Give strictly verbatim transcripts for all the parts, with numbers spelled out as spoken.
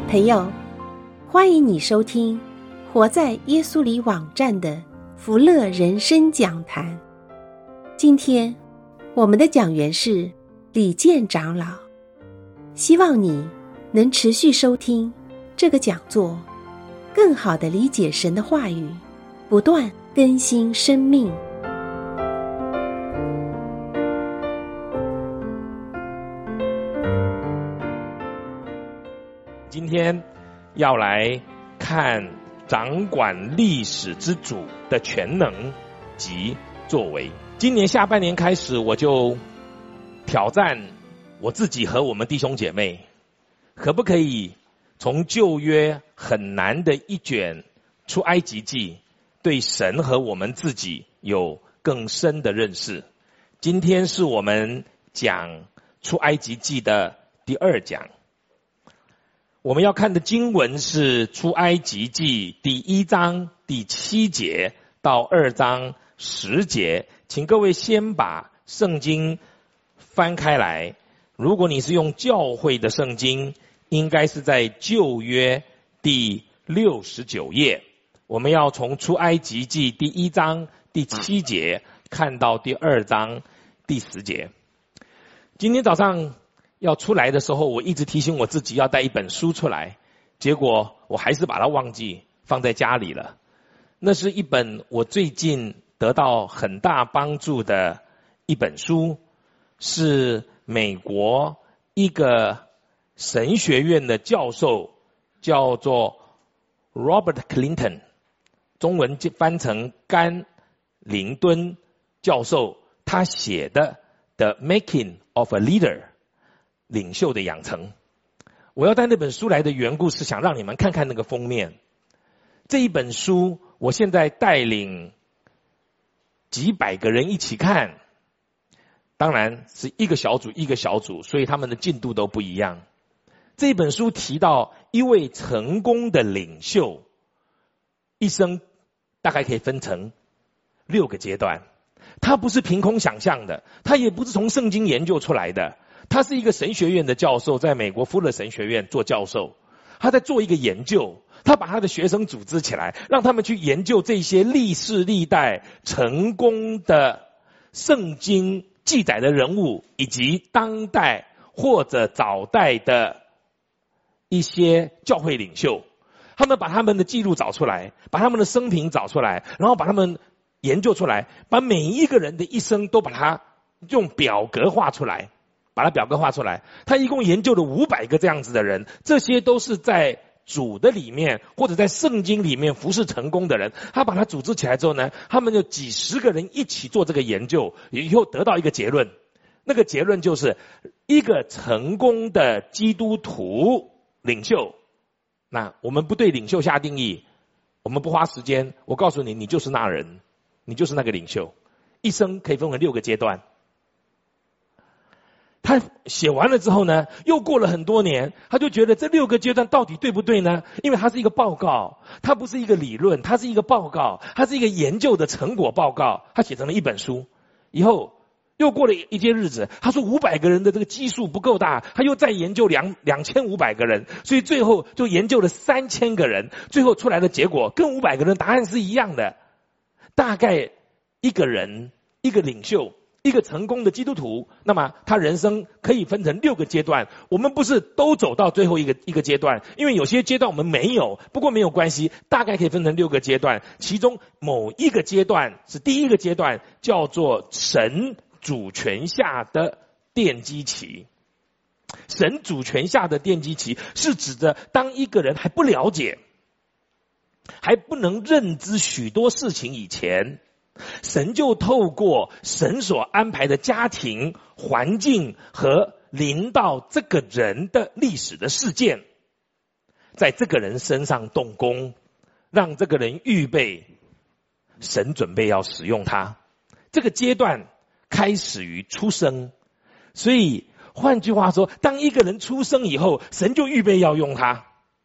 朋友，欢迎你收听活在耶稣里网站的福乐人生讲坛。今天我们的讲员是李健长老，希望你能持续收听这个讲座，更好地理解神的话语，不断更新生命。 今天要来看掌管历史之主的全能及作为。今年下半年开始，我就挑战我自己和我们弟兄姐妹，可不可以从旧约很难的一卷出埃及记，对神和我们自己有更深的认识。今天是我们讲出埃及记的第二讲。我们要看的经文是出埃及记第一章第七节到二章十节，请各位先把圣经翻开来。如果你是用教会的圣经，应该是在旧约第六十九页。我们要从出埃及记第一章第七节看到第二章第十节。今天早上要出来的时候，我一直提醒我自己要带一本书出来，结果我还是把它忘记放在家里了。那是一本我最近得到很大帮助的一本书，是美国一个神学院的教授，叫做 Robert Clinton， 中文翻成甘林敦教授，他写的 The Making of a Leader，领袖的养成。我要带那本书来的缘故是想让你们看看那个封面。这一本书我现在带领几百个人一起看，当然是一个小组一个小组，所以他们的进度都不一样。这本书提到一位成功的领袖一生大概可以分成六个阶段。他不是凭空想象的，他也不是从圣经研究出来的，他是一个神学院的教授，在美国福勒神学院做教授。他在做一个研究，他把他的学生组织起来，让他们去研究这些历世历代成功的圣经记载的人物，以及当代或者早代的一些教会领袖。他们把他们的记录找出来，把他们的生平找出来，然后把他们研究出来，把每一个人的一生都把它用表格画出来，把它表格画出来。他一共研究了五百个这样子的人，这些都是在主的里面或者在圣经里面服侍成功的人。他把它组织起来之后呢，他们有几十个人一起做这个研究，以后得到一个结论。那个结论就是一个成功的基督徒领袖。那我们不对领袖下定义，我们不花时间，我告诉你，你就是那人，你就是那个领袖。一生可以分为六个阶段。他写完了之后呢，又过了很多年，他就觉得这六个阶段到底对不对呢？因为它是一个报告，它不是一个理论，它是一个报告，它是一个研究的成果报告，他写成了一本书。以后又过了一些日子，他说五百个人的这个基数不够大，他又再研究两两千五百个人，所以最后就研究了三千个人，最后出来的结果跟五百个人答案是一样的。大概一个人，一个领袖，一个成功的基督徒，那么他人生可以分成六个阶段。我们不是都走到最后一个一个阶段，因为有些阶段我们没有，不过没有关系，大概可以分成六个阶段。其中某一个阶段是第一个阶段，叫做神主权下的奠基期。神主权下的奠基期是指着当一个人还不了解，还不能认知许多事情以前，神就透过神所安排的家庭环境和临到这个人的历史的事件，在这个人身上动工，让这个人预备，神准备要使用他。这个阶段开始于出生，所以换句话说，当一个人出生以后，神就预备要用他。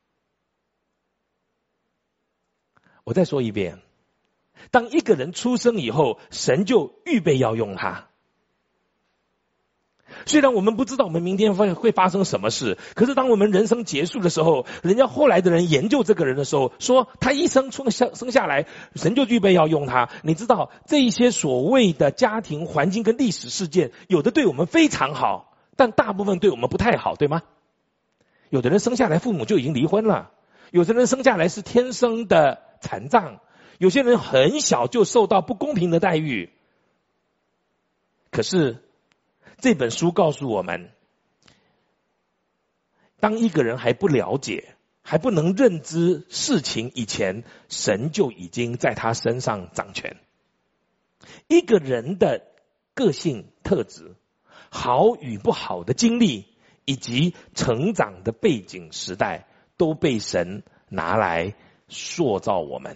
我再说一遍，当一个人出生以后，神就预备要用他。 虽然我们不知道我们明天会会发生什么事，可是当我们人生结束的时候，人家后来的人研究这个人的时候，说他一生出生生下来，神就预备要用他。你知道这一些所谓的家庭环境跟历史事件，有的对我们非常好，但大部分对我们不太好，对吗？有的人生下来父母就已经离婚了，有的人生下来是天生的残障，有些人很小就受到不公平的待遇。可是这本书告诉我们，当一个人还不了解，还不能认知事情以前，神就已经在他身上掌权。一个人的个性特质，好与不好的经历，以及成长的背景时代，都被神拿来塑造我们。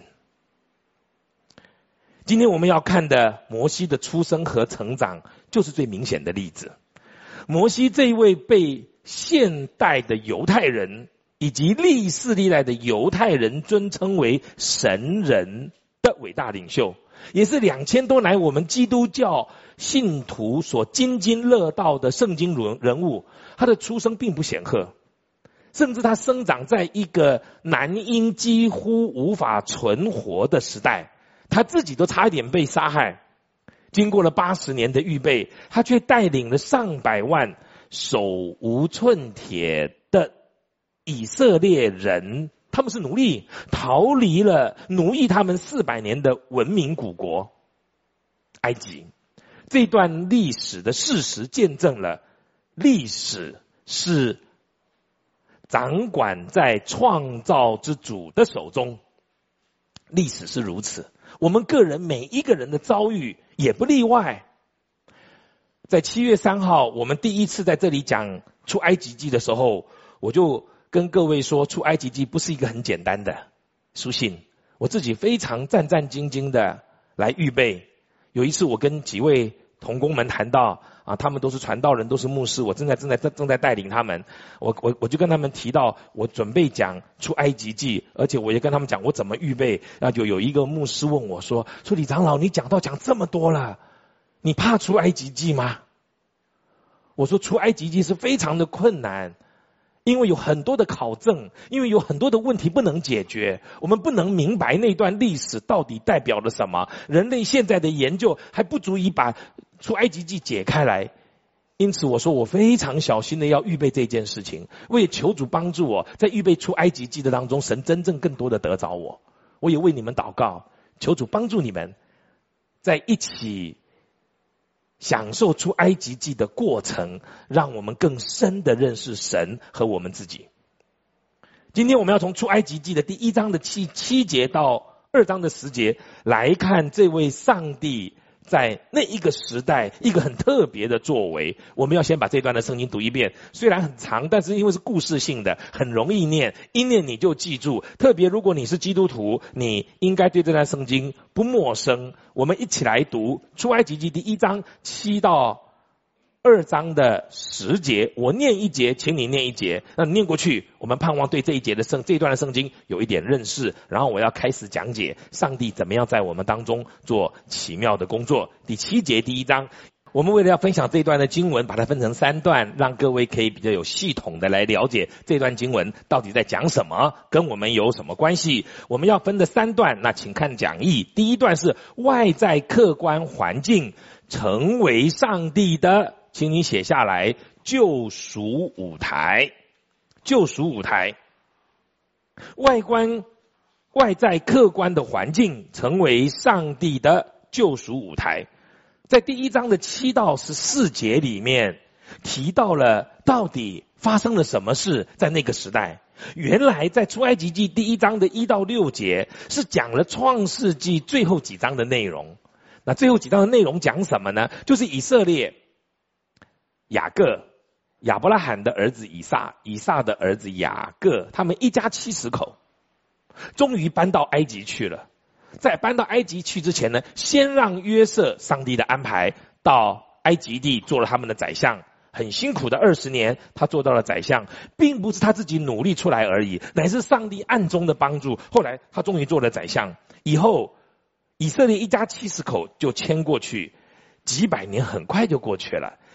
今天我们要看的摩西的出生和成长，就是最明显的例子。摩西这一位被现代的犹太人以及历世历代的犹太人尊称为神人的伟大领袖，也是两千多来我们基督教信徒所津津乐道的圣经人物。他的出生并不显赫，甚至他生长在一个男婴几乎无法存活的时代，他自己都差一点被杀害。经过了八十年的预备，他却带领了上百万手无寸铁的以色列人，他们是奴隶，逃离了奴役他们四百年的文明古国埃及。这段历史的事实见证了，历史是掌管在创造之主的手中。历史是如此，我们个人每一个人的遭遇也不例外。在七月三号，我们第一次在这里讲出埃及记的时候，我就跟各位说，出埃及记不是一个很简单的书信，我自己非常战战兢兢的来预备。有一次我跟几位同工们谈到啊，他们都是传道人，都是牧师，我正在正在正在带领他们，我我我就跟他们提到，我准备讲出埃及记，而且我也跟他们讲我怎么预备。那就有一个牧师问我说：“说李长老，你讲到讲这么多了，你怕出埃及记吗？”我说出埃及记是非常的困难，因为有很多的考证，因为有很多的问题不能解决，我们不能明白那段历史到底代表了什么，人类现在的研究还不足以把出埃及记解开来。因此我说我非常小心的要预备这件事情，我也求主帮助我在预备出埃及记的当中，神真正更多的得着我。我也为你们祷告，求主帮助你们在一起享受出埃及记的过程，让我们更深的认识神和我们自己。今天我们要从出埃及记的第一章的七七节到二章的十节来看这位上帝在那一个时代一个很特别的作为。我们要先把这段的圣经读一遍，虽然很长，但是因为是故事性的，很容易念，一念你就记住。特别如果你是基督徒，你应该对这段圣经不陌生。我们一起来读出埃及记第一章七到二章的十节，我念一节，请你念一节，那你念过去，我们盼望对这一节的圣这一段的圣经有一点认识，然后我要开始讲解上帝怎么样在我们当中做奇妙的工作。第七节第一章，我们为了要分享这一段的经文，把它分成三段，让各位可以比较有系统的来了解这段经文到底在讲什么，跟我们有什么关系。我们要分的三段，那请看讲义。第一段是外在客观环境成为上帝的，请你写下来，救赎舞台。救赎舞台，外观外在客观的环境成为上帝的救赎舞台。在第一章的七到十四节里面提到了到底发生了什么事在那个时代。原来在出埃及记第一章的一到六节是讲了创世纪最后几章的内容。那最后几章的内容讲什么呢？就是以色列、雅各、亚伯拉罕的儿子以撒、以撒的儿子雅各，他们一家七十口终于搬到埃及去了。在搬到埃及去之前呢，先让约瑟，上帝的安排，到埃及地做了他们的宰相，很辛苦的二十年，他做到了宰相，并不是他自己努力出来而已，乃是上帝暗中的帮助。后来他终于做了宰相，以后以色列一家七十口就迁过去，几百年很快就过去了。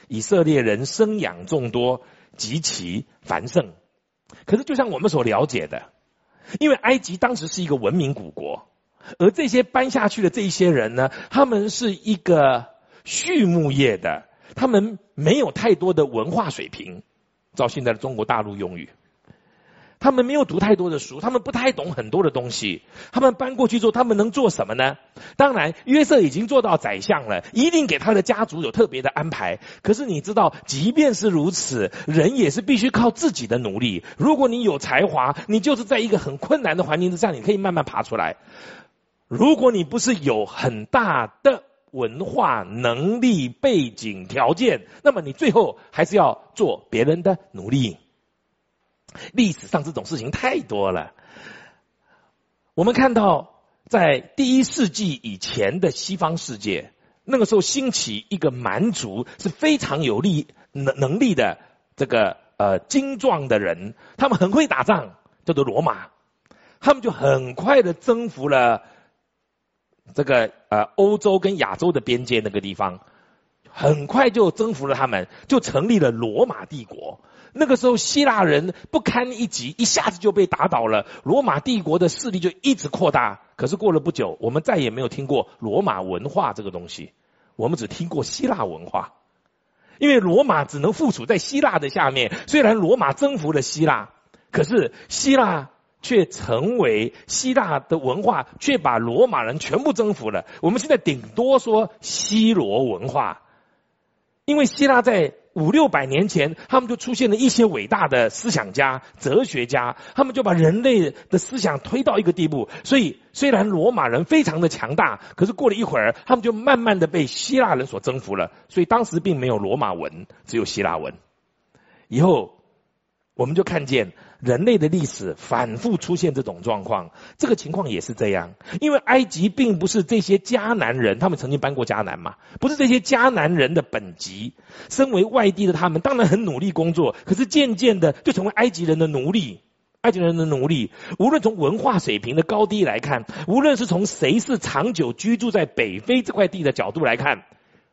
以色列人生养众多，极其繁盛。可是就像我们所了解的，因为埃及当时是一个文明古国，而这些搬下去的这一些人呢，他们是一个畜牧业的，他们没有太多的文化水平，照现在的中国大陆用语，他们没有读太多的书，他们不太懂很多的东西。他们搬过去之后，他们能做什么呢？当然，约瑟已经做到宰相了，一定给他的家族有特别的安排。可是你知道，即便是如此，人也是必须靠自己的努力。如果你有才华，你就是在一个很困难的环境之下，你可以慢慢爬出来。如果你不是有很大的文化能力背景条件，那么你最后还是要做别人的奴隶。历史上这种事情太多了。我们看到在第一世纪以前的西方世界，那个时候兴起一个蛮族是非常有力能能力的这个呃精壮的人，他们很会打仗，叫做罗马。他们就很快的征服了这个呃欧洲跟亚洲的边界那个地方，很快就征服了他们，就成立了罗马帝国。那个时候希腊人不堪一击，一下子就被打倒了，罗马帝国的势力就一直扩大。可是过了不久，我们再也没有听过罗马文化这个东西，我们只听过希腊文化。因为罗马只能附属在希腊的下面，虽然罗马征服了希腊，可是希腊却成为希腊的文化，却把罗马人全部征服了。我们现在顶多说希罗文化，因为希腊在五六百年前，他们就出现了一些伟大的思想家、哲学家，他们就把人类的思想推到一个地步。所以虽然罗马人非常的强大，可是过了一会儿，他们就慢慢的被希腊人所征服了。所以当时并没有罗马文，只有希腊文。以后我们就看见人类的历史反复出现这种状况，这个情况也是这样。因为埃及并不是这些迦南人，他们曾经搬过迦南嘛，不是这些迦南人的本籍。身为外地的他们当然很努力工作，可是渐渐的就成为埃及人的奴隶。埃及人的奴隶，无论从文化水平的高低来看，无论是从谁是长久居住在北非这块地的角度来看，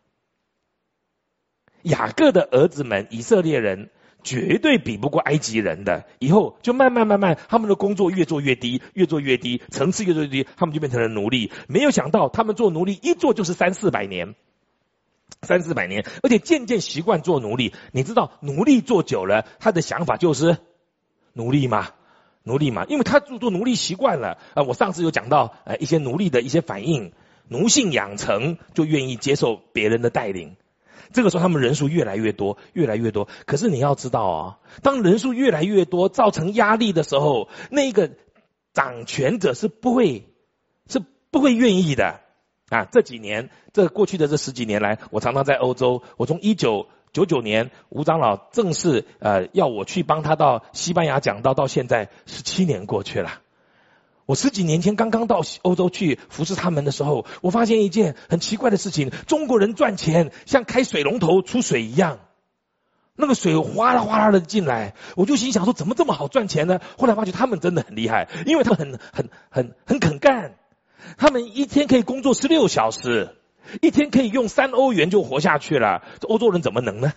雅各的儿子们以色列人绝对比不过埃及人的。以后就慢慢慢慢，他们的工作越做越低，越做越低，层次越做越低，他们就变成了奴隶。没有想到他们做奴隶一做就是三四百年，三四百年，而且渐渐习惯做奴隶。你知道奴隶做久了，他的想法就是奴隶嘛，奴隶嘛，因为他做做奴隶习惯了。呃，我上次有讲到呃一些奴隶的一些反应，奴性养成，就愿意接受别人的带领。这个时候他们人数越来越多，越来越多。可是你要知道啊，当人数越来越多造成压力的时候，那个掌权者是不会是不会愿意的啊。这几年这过去的这十几年来，我常常在欧洲，我从一九九九年吴长老正式呃要我去帮他到西班牙讲道，到现在十七年过去了。我十几年前刚刚到欧洲去服侍他们的时候，我发现一件很奇怪的事情，中国人赚钱像开水龙头出水一样，那个水哗啦哗啦的进来，我就心想说怎么这么好赚钱呢？后来发觉他们真的很厉害，因为他们很很很很肯干，他们一天可以工作十六小时，一天可以用三欧元就活下去了，欧洲人怎么能呢？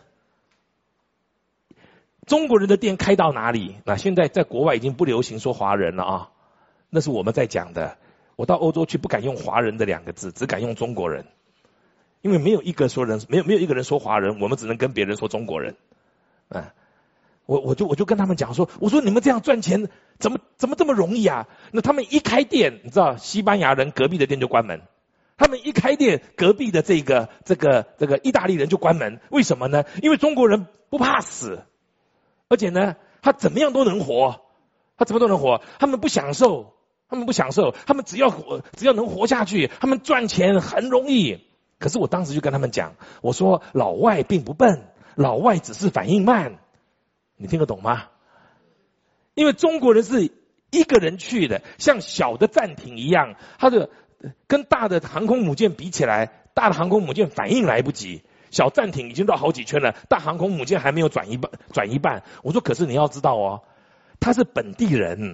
中国人的店开到哪里？那现在在国外已经不流行说华人了啊。那是我们在讲的。我到欧洲去不敢用华人的两个字，只敢用中国人，因为没有一个说人，没有没有一个人说华人，我们只能跟别人说中国人。啊，我我就我就跟他们讲说，我说你们这样赚钱，怎么怎么这么容易啊？那他们一开店，你知道，西班牙人隔壁的店就关门；他们一开店，隔壁的这个这个这个意大利人就关门。为什么呢？因为中国人不怕死，而且呢，他怎么样都能活，他怎么都能活，他们不享受。他们不享受，他们只要活，只要能活下去，他们赚钱很容易。可是我当时就跟他们讲，我说老外并不笨，老外只是反应慢。你听得懂吗？因为中国人是一个人去的，像小的战艇一样，他的跟大的航空母舰比起来，大的航空母舰反应来不及，小战艇已经到好几圈了，大航空母舰还没有转一半，转一半。我说可是你要知道哦，他是本地人。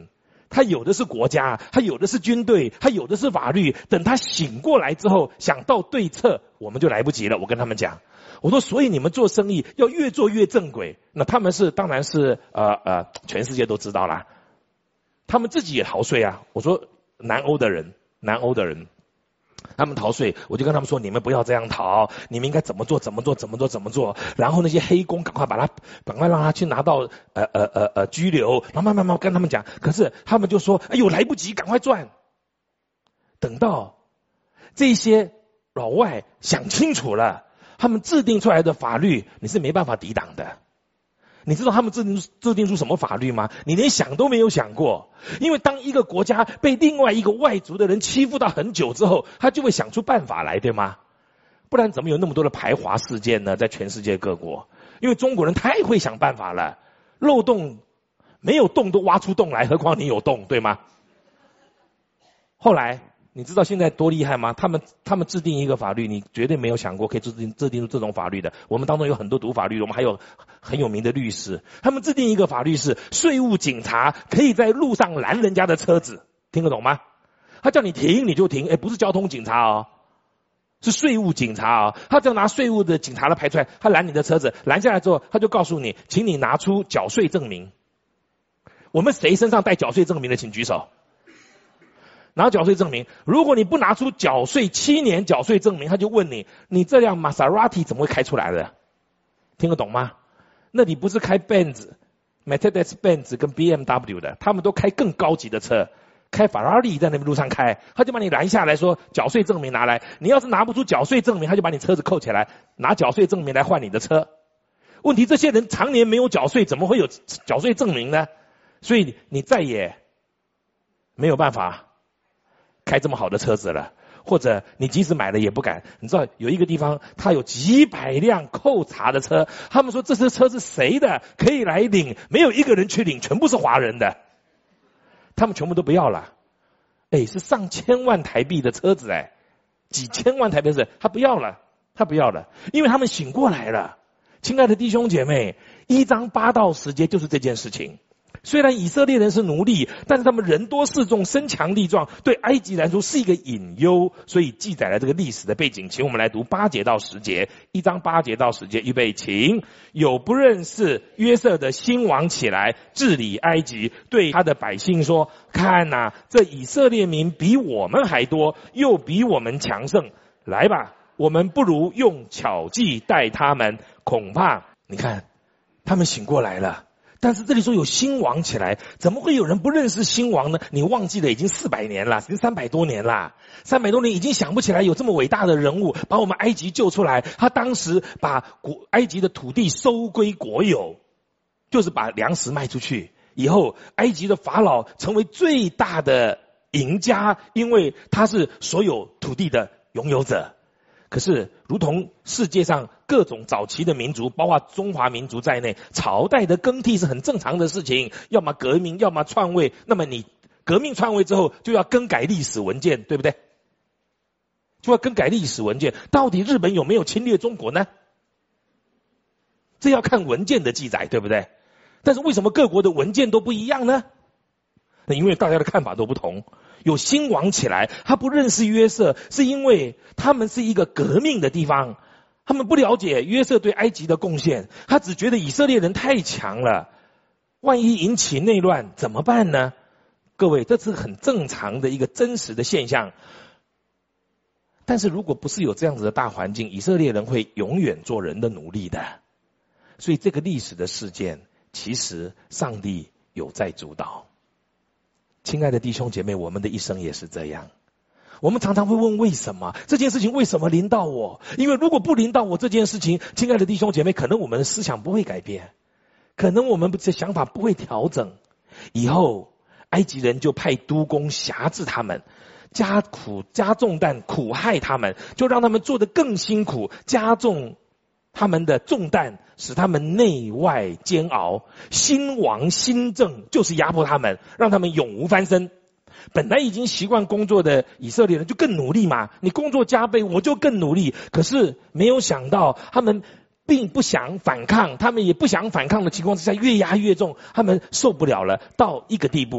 他有的是国家，他有的是军队，他有的是法律。等他醒过来之后，想到对策，我们就来不及了。我跟他们讲，我说，所以你们做生意要越做越正轨。那他们是，当然是呃呃，全世界都知道啦。他们自己也逃税啊。我说南欧的人，南欧的人。他们逃税，我就跟他们说，你们不要这样逃，你们应该怎么做怎么做怎么做怎么做。然后那些黑工赶快把他赶快让他去拿到呃呃呃呃拘留，然后慢慢慢跟他们讲。可是他们就说，哎呦来不及，赶快赚。等到这些老外想清楚了，他们制定出来的法律你是没办法抵挡的。你知道他们制定制定出什么法律吗？你连想都没有想过。因为当一个国家被另外一个外族的人欺负到很久之后，他就会想出办法来，对吗？不然怎么有那么多的排华事件呢？在全世界各国，因为中国人太会想办法了，漏洞没有洞都挖出洞来，何况你有洞，对吗？后来你知道现在多厉害吗？他们他们制定一个法律，你绝对没有想过可以制定制定出这种法律的。我们当中有很多读法律的，我们还有很有名的律师。他们制定一个法律是，税务警察可以在路上拦人家的车子，听得懂吗？他叫你停你就停，哎，不是交通警察哦，是税务警察哦。他只要拿税务的警察的牌出来，他拦你的车子，拦下来之后，他就告诉你，请你拿出缴税证明。我们谁身上带缴税证明的，请举手。拿缴税证明，如果你不拿出缴税七年缴税证明，他就问你，你这辆玛莎拉蒂怎么会开出来的？听得懂吗？那你不是开 Benz、Mercedes-Benz 跟 B M W 的，他们都开更高级的车，开法拉利在那边路上开，他就把你拦下来说，缴税证明拿来。你要是拿不出缴税证明，他就把你车子扣起来，拿缴税证明来换你的车。问题这些人常年没有缴税，怎么会有缴税证明呢？所以你再也没有办法开这么好的车子了，或者你即使买了也不敢。你知道有一个地方，他有几百辆扣查的车，他们说这些车是谁的，可以来领，没有一个人去领，全部是华人的，他们全部都不要了。哎，是上千万台币的车子，哎，几千万台币的，他不要了，他不要了，因为他们醒过来了。亲爱的弟兄姐妹，一章八到十节就是这件事情。虽然以色列人是奴隶，但是他们人多势众，身强力壮，对埃及来说是一个隐忧，所以记载了这个历史的背景。请我们来读八节到十节，一章八节到十节，预备，请。有不认识约瑟的新王起来治理埃及，对他的百姓说，看哪，这以色列民比我们还多，又比我们强盛，来吧，我们不如用巧计待他们，恐怕你看他们醒过来了。但是这里说有新王起来，怎么会有人不认识新王呢？你忘记了已经四百年了，已经三百多年了，三百多年已经想不起来有这么伟大的人物把我们埃及救出来。他当时把国埃及的土地收归国有，就是把粮食卖出去以后，埃及的法老成为最大的赢家，因为他是所有土地的拥有者。可是如同世界上各种早期的民族，包括中华民族在内，朝代的更替是很正常的事情，要么革命，要么篡位。那么你革命篡位之后，就要更改历史文件，对不对？就要更改历史文件。到底日本有没有侵略中国呢？这要看文件的记载，对不对？但是为什么各国的文件都不一样呢？那因为大家的看法都不同。有新王起来，他不认识约瑟，是因为他们是一个革命的地方，他们不了解约瑟对埃及的贡献，他只觉得以色列人太强了，万一引起内乱怎么办呢？各位，这是很正常的一个真实的现象。但是如果不是有这样子的大环境，以色列人会永远做人的奴隶的。所以这个历史的事件，其实上帝有在主导。亲爱的弟兄姐妹，我们的一生也是这样。我们常常会问，为什么这件事情为什么临到我？因为如果不临到我这件事情，亲爱的弟兄姐妹，可能我们的思想不会改变，可能我们的想法不会调整。以后埃及人就派督工辖制他们，加苦加重担，苦害他们，就让他们做得更辛苦，加重他们的重担，使他们内外煎熬。新王新政就是压迫他们，让他们永无翻身。本来已经习惯工作的以色列人就更努力嘛，你工作加倍，我就更努力。可是没有想到，他们并不想反抗，他们也不想反抗的情况之下，越压越重，他们受不了了，到一个地步，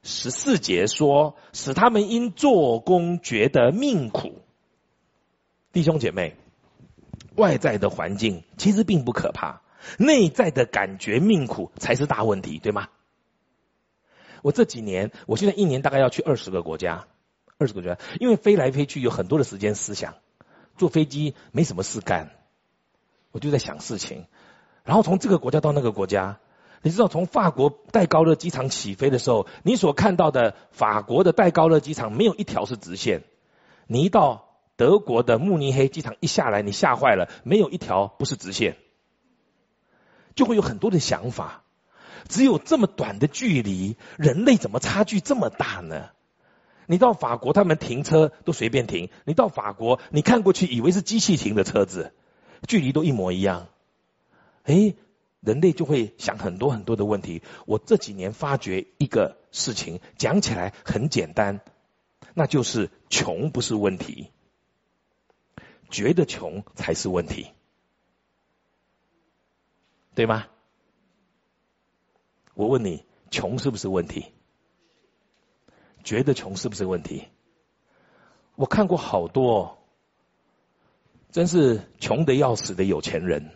十四节说，使他们因做工觉得命苦。弟兄姐妹，外在的环境其实并不可怕，内在的感觉命苦才是大问题，对吗？我这几年，我现在一年大概要去二十个国家，二十个国家，因为飞来飞去有很多的时间思想，坐飞机没什么事干，我就在想事情，然后从这个国家到那个国家，你知道从法国戴高乐机场起飞的时候，你所看到的法国的戴高乐机场没有一条是直线，你一到德国的慕尼黑机场一下来，你吓坏了，没有一条不是直线，就会有很多的想法。只有这么短的距离，人类怎么差距这么大呢？你到法国，他们停车都随便停。你到法国，你看过去以为是机器停的车子，距离都一模一样。诶，人类就会想很多很多的问题。我这几年发觉一个事情，讲起来很简单，那就是穷不是问题，觉得穷才是问题，对吗？我问你，穷是不是问题？觉得穷是不是问题？我看过好多真是穷得要死的有钱人，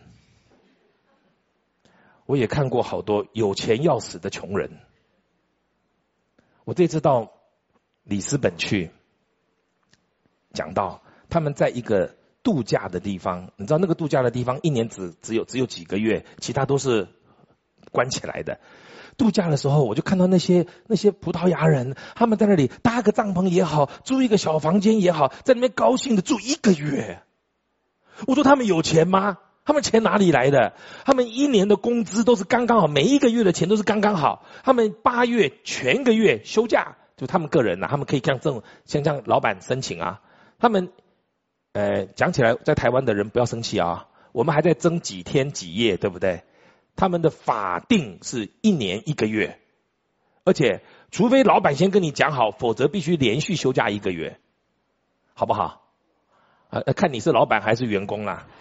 我也看过好多有钱要死的穷人。我这次到里斯本去，讲到他们在一个度假的地方，你知道那个度假的地方一年只只有只有几个月，其他都是关起来的。度假的时候，我就看到那些那些葡萄牙人，他们在那里搭个帐篷也好，租一个小房间也好，在那边高兴的住一个月。我说他们有钱吗？他们钱哪里来的？他们一年的工资都是刚刚好，每一个月的钱都是刚刚好。他们八月全个月休假，就他们个人啊，他们可以向这种像这样老板申请啊。他们呃讲起来，在台湾的人不要生气啊，我们还在争几天几夜，对不对？他们的法定是一年一个月，而且除非老板先跟你讲好，否则必须连续休假一个月，好不好？啊，看你是老板还是员工啦。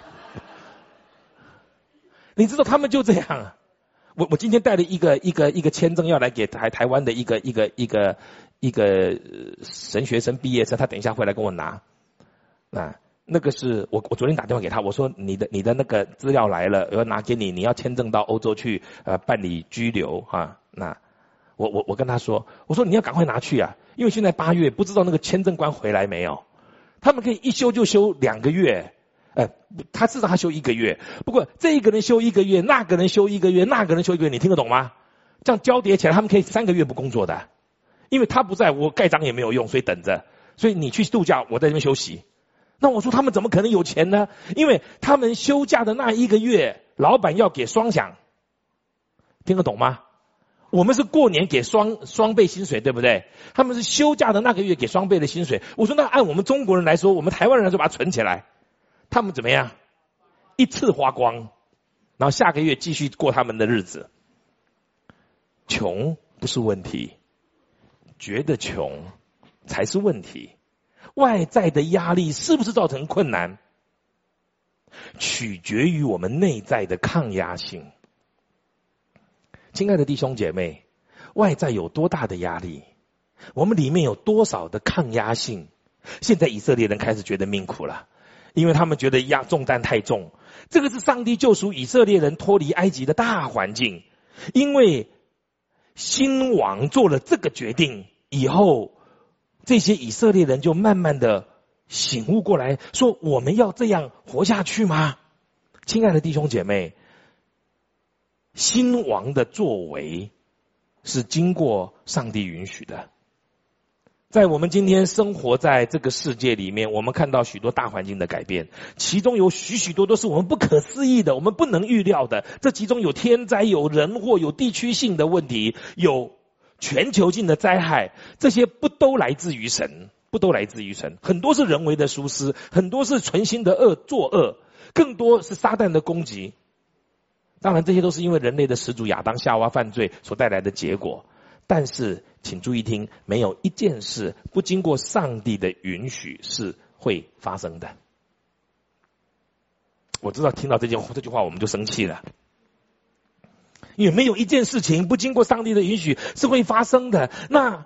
你知道他们就这样。我我今天带了一个一个一个签证要来给台台湾的一个一个一个一个神学生毕业生，他等一下会来跟我拿。啊。那个是我我昨天打电话给他，我说你的你的那个资料来了，我要拿给你，你要签证到欧洲去呃办理居留啊。那我我我跟他说，我说你要赶快拿去啊，因为现在八月不知道那个签证官回来没有，他们可以一休就休两个月，呃他至少他休一个月，不过这一个人休一个月，那个人休一个月，那个人休一个月，你听得懂吗？这样交叠起来，他们可以三个月不工作的，因为他不在，我盖章也没有用，所以等着，所以你去度假，我在这边休息。那我说他们怎么可能有钱呢？因为他们休假的那一个月，老板要给双饷，听得懂吗？我们是过年给双双倍薪水，对不对？他们是休假的那个月给双倍的薪水。我说那按我们中国人来说，我们台湾人来说把它存起来，他们怎么样？一次花光，然后下个月继续过他们的日子。穷不是问题，觉得穷才是问题。外在的压力是不是造成困难，取决于我们内在的抗压性。亲爱的弟兄姐妹，外在有多大的压力，我们里面有多少的抗压性。现在以色列人开始觉得命苦了，因为他们觉得压重担太重。这个是上帝救赎以色列人脱离埃及的大环境，因为新王做了这个决定以后，这些以色列人就慢慢的醒悟过来，说我们要这样活下去吗？亲爱的弟兄姐妹，新王的作为是经过上帝允许的。在我们今天生活在这个世界里面，我们看到许多大环境的改变，其中有许许多多是我们不可思议的，我们不能预料的。这其中有天灾，有人祸，有地区性的问题，有全球性的灾害，这些不都来自于神？不都来自于神？很多是人为的疏失，很多是存心的恶作恶，更多是撒旦的攻击。当然这些都是因为人类的始祖亚当夏娃犯罪所带来的结果。但是请注意听，没有一件事不经过上帝的允许是会发生的。我知道听到这句这句话我们就生气了， 也没有一件事情不经过上帝的允许是会发生的，那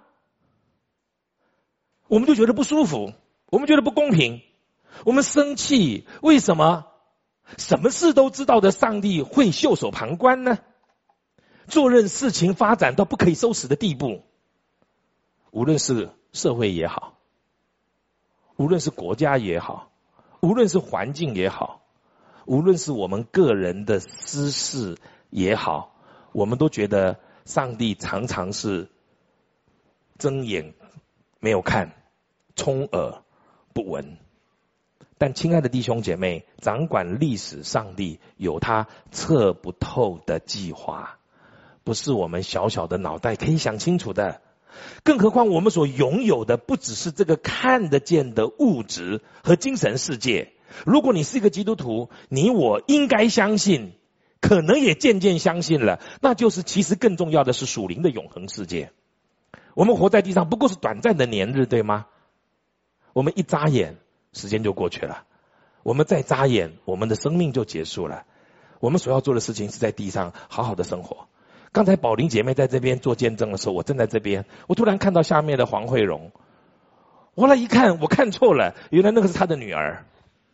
我们就觉得不舒服，我们觉得不公平，我们生气。为什么什么事都知道的上帝会袖手旁观呢？做任事情发展到不可以收拾的地步，无论是社会也好，无论是国家也好，无论是环境也好，无论是我们个人的私事也好，我们都觉得上帝常常是睁眼没有看，充耳不闻。但亲爱的弟兄姐妹，掌管历史上帝有他测不透的计划，不是我们小小的脑袋可以想清楚的。更何况我们所拥有的不只是这个看得见的物质和精神世界。如果你是一个基督徒，你我应该相信，可能也渐渐相信了，那就是其实更重要的是属灵的永恒世界。我们活在地上不过是短暂的年日，对吗？我们一眨眼时间就过去了，我们再眨眼我们的生命就结束了。我们所要做的事情是在地上好好的生活。刚才宝玲姐妹在这边做见证的时候，我正在这边，我突然看到下面的黄慧荣，后来一看我看错了，原来那个是她的女儿，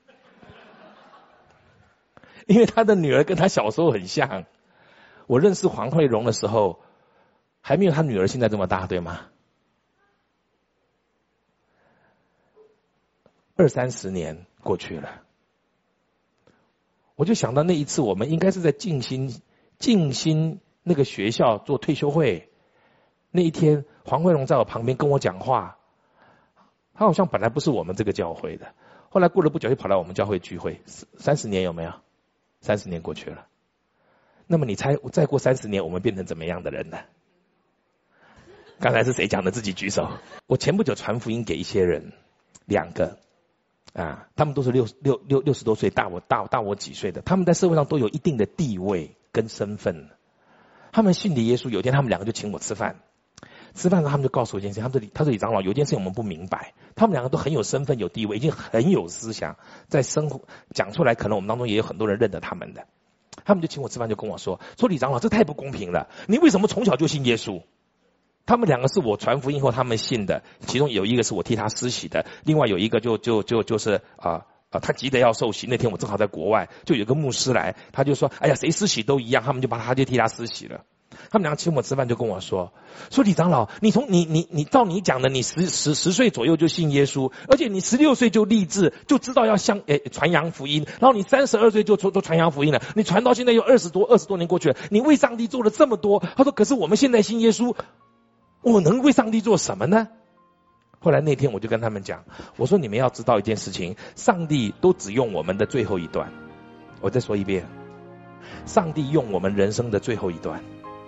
因为她的女儿跟她小时候很像。我认识黄慧荣的时候还没有她女儿现在这么大，对吗？二三十年过去了，我就想到那一次我们应该是在静心静心那个学校做退休会那一天，黄慧荣在我旁边跟我讲话，他好像本来不是我们这个教会的，后来过了不久就跑来我们教会聚会。三十年有没有？三十年过去了，那么你猜再过三十年我们变成怎么样的人呢？刚才是谁讲的？自己举手。我前不久传福音给一些人，两个啊，他们都是六六六六十多岁，大我大大我几岁的，他们在社会上都有一定的地位跟身份。他们信的耶稣，有一天他们两个就请我吃饭，吃饭的时候他们就告诉我一件事，他们说他说李长老，有一件事情我们不明白，他们两个都很有身份有地位，已经很有思想，在生活讲出来，可能我们当中也有很多人认得他们的。他们就请我吃饭，就跟我说说李长老，这太不公平了，你为什么从小就信耶稣？他们两个是我传福音后他们信的，其中有一个是我替他施洗的，另外有一个就就就就是啊啊，他急得要受洗。那天我正好在国外，就有个牧师来，他就说，哎呀，谁施洗都一样，他们就把他就替他施洗了。他们两个请我吃饭，就跟我说，说李长老，你从你你你照你讲的，你十十十岁左右就信耶稣，而且你十六岁就立志，就知道要向诶传扬福音，然后你三十二岁就做做传扬福音了，你传到现在有二十多二十多年过去了，你为上帝做了这么多。他说，可是我们现在信耶稣，我能为上帝做什么呢？后来那天我就跟他们讲，我说你们要知道一件事情，上帝都只用我们的最后一段。我再说一遍，上帝用我们人生的最后一段。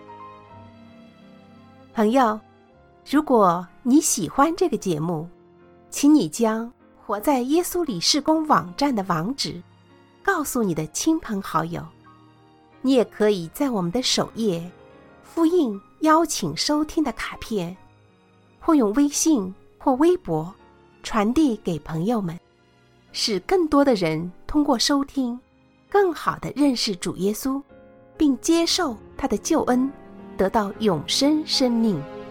朋友，如果你喜欢这个节目，请你将活在耶稣里事工网站的网址告诉你的亲朋好友。你也可以在我们的首页复印邀请收听的卡片，或用微信或微博传递给朋友们，使更多的人通过收听更好地认识主耶稣，并接受他的救恩，得到永生生命。